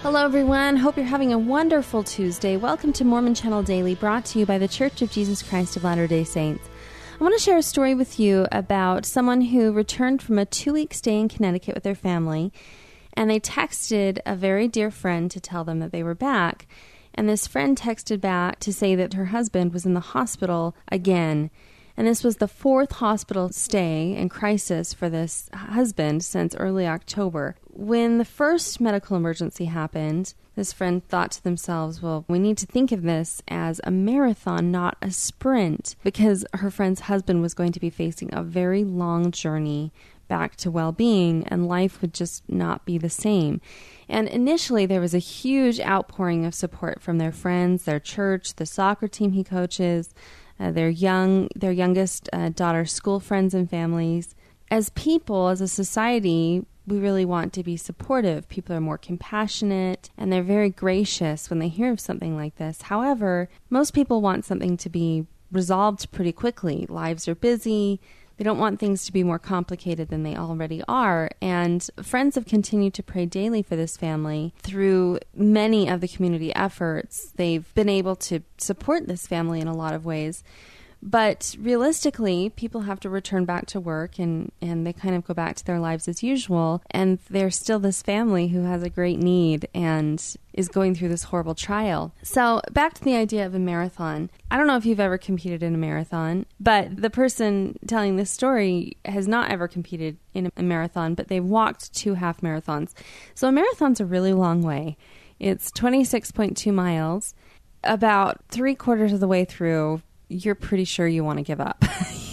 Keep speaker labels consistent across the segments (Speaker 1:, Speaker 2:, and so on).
Speaker 1: Hello, everyone. Hope you're having a wonderful Tuesday. Welcome to Mormon Channel Daily, brought to you by the Church of Jesus Christ of Latter-day Saints. I want to share a story with you about someone who returned from a 2-week stay in Connecticut with their family, and they texted a very dear friend to tell them that they were back. And this friend texted back to say that her husband was in the hospital again. And this was the 4th hospital stay and crisis for this husband since early October. When the first medical emergency happened, this friend thought to themselves, well, we need to think of this as a marathon, not a sprint, because her friend's husband was going to be facing a very long journey back to well-being, and life would just not be the same. And initially, there was a huge outpouring of support from their friends, their church, the soccer team he coaches, their youngest daughter's school friends and families. As people, as a society, we really want to be supportive. People are more compassionate, and they're very gracious when they hear of something like this. However, most people want something to be resolved pretty quickly. Lives are busy. They don't want things to be more complicated than they already are. And friends have continued to pray daily for this family through many of the community efforts. They've been able to support this family in a lot of ways. But realistically, people have to return back to work and they kind of go back to their lives as usual. And there's still this family who has a great need and is going through this horrible trial. So back to the idea of a marathon. I don't know if you've ever competed in a marathon, but the person telling this story has not ever competed in a marathon, but they've walked 2 half marathons. So a marathon's a really long way. It's 26.2 miles. About 3/4 of the way through, you're pretty sure you want to give up.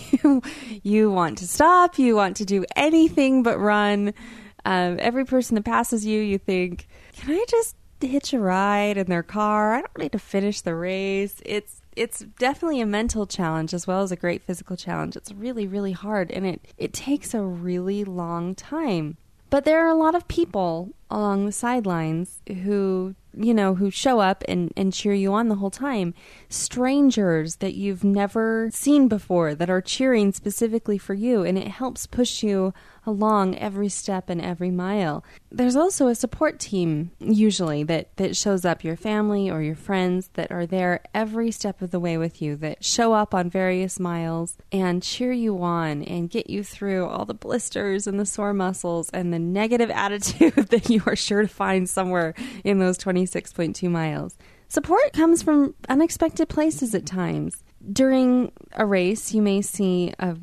Speaker 1: You want to stop. You want to do anything but run. Every person that passes you, you think, can I just hitch a ride in their car? I don't need to finish the race. It's definitely a mental challenge as well as a great physical challenge. It's really, really hard, and it takes a really long time. But there are a lot of people along the sidelines who show up and cheer you on the whole time. Strangers that you've never seen before that are cheering specifically for you, and it helps push you along every step and every mile. There's also a support team, usually, that shows up, your family or your friends that are there every step of the way with you, that show up on various miles and cheer you on and get you through all the blisters and the sore muscles and the negative attitude that you are sure to find somewhere in those 26.2 miles. Support comes from unexpected places at times. During a race, you may see a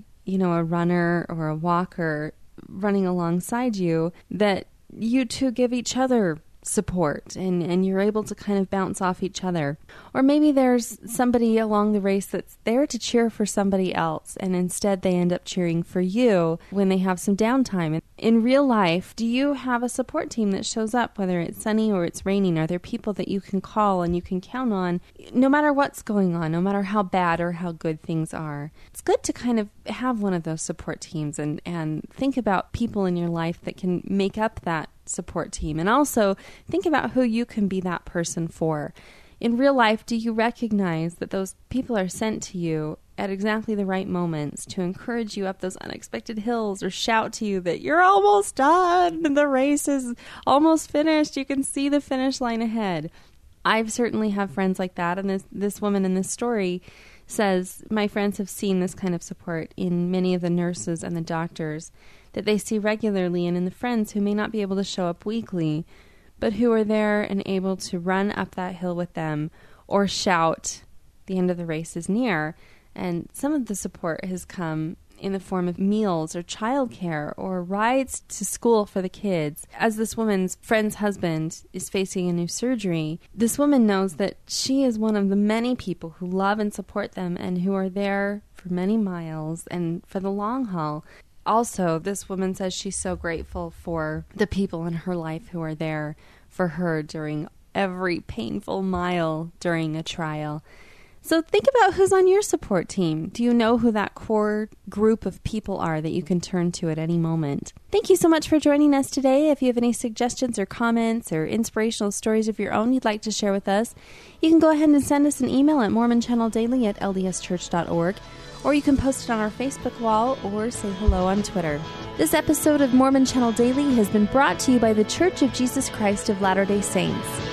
Speaker 1: runner or a walker running alongside you that you two give each other support and you're able to kind of bounce off each other. Or maybe there's somebody along the race that's there to cheer for somebody else, and instead they end up cheering for you when they have some downtime. In real life, do you have a support team that shows up, whether it's sunny or it's raining? Are there people that you can call and you can count on no matter what's going on, no matter how bad or how good things are? It's good to kind of have one of those support teams and think about people in your life that can make up that support team, and also think about who you can be that person for. In real life, do you recognize that those people are sent to you at exactly the right moments to encourage you up those unexpected hills or shout to you that you're almost done and the race is almost finished? You can see the finish line ahead. I've certainly have friends like that, and this woman in this story says, my friends have seen this kind of support in many of the nurses and the doctors that they see regularly, and in the friends who may not be able to show up weekly, but who are there and able to run up that hill with them or shout, the end of the race is near. And some of the support has come in the form of meals or childcare or rides to school for the kids. As this woman's friend's husband is facing a new surgery, this woman knows that she is one of the many people who love and support them and who are there for many miles and for the long haul. Also, this woman says she's so grateful for the people in her life who are there for her during every painful mile during a trial. So think about who's on your support team. Do you know who that core group of people are that you can turn to at any moment? Thank you so much for joining us today. If you have any suggestions or comments or inspirational stories of your own you'd like to share with us, you can go ahead and send us an email at mormonchanneldaily@ldschurch.org, or you can post it on our Facebook wall or say hello on Twitter. This episode of Mormon Channel Daily has been brought to you by The Church of Jesus Christ of Latter-day Saints.